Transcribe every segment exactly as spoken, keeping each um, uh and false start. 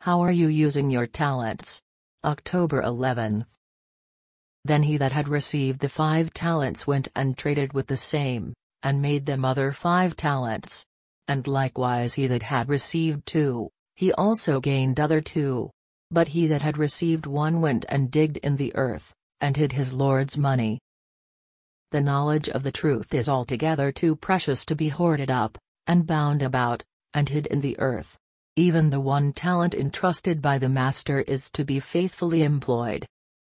How are you using your talents? October eleventh. Then he that had received the five talents went and traded with the same, and made them other five talents. And likewise he that had received two, he also gained other two. But he that had received one went and digged in the earth, and hid his Lord's money. The knowledge of the truth is altogether too precious to be hoarded up, and bound about, and hid in the earth. Even the one talent entrusted by the Master is to be faithfully employed.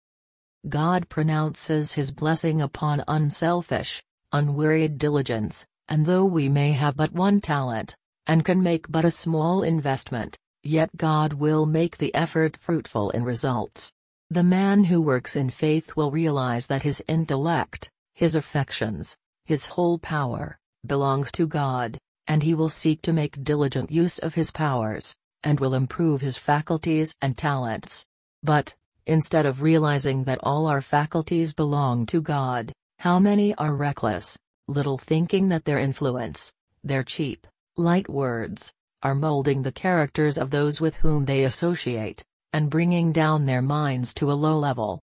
God pronounces his blessing upon unselfish, unwearied diligence, and though we may have but one talent, and can make but a small investment, yet God will make the effort fruitful in results. The man who works in faith will realize that his intellect, his affections, his whole power, belongs to God, and he will seek to make diligent use of his powers, and will improve his faculties and talents. But, instead of realizing that all our faculties belong to God, how many are reckless, little thinking that their influence, their cheap, light words, are molding the characters of those with whom they associate, and bringing down their minds to a low level.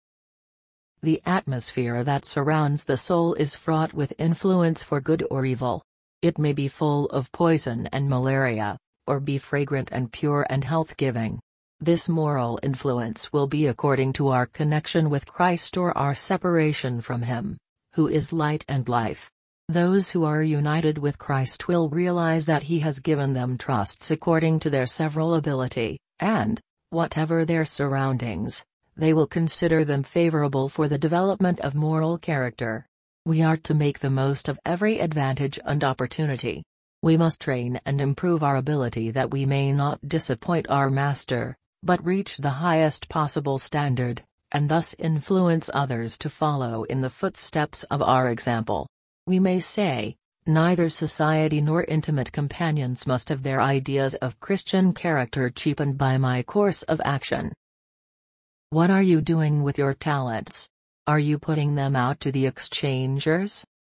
The atmosphere that surrounds the soul is fraught with influence for good or evil. It may be full of poison and malaria, or be fragrant and pure and health-giving. This moral influence will be according to our connection with Christ or our separation from Him, who is light and life. Those who are united with Christ will realize that He has given them trusts according to their several ability, and, whatever their surroundings, they will consider them favorable for the development of moral character. We are to make the most of every advantage and opportunity. We must train and improve our ability that we may not disappoint our Master, but reach the highest possible standard, and thus influence others to follow in the footsteps of our example. We may say, neither society nor intimate companions must have their ideas of Christian character cheapened by my course of action. What are you doing with your talents? Are you putting them out to the exchangers?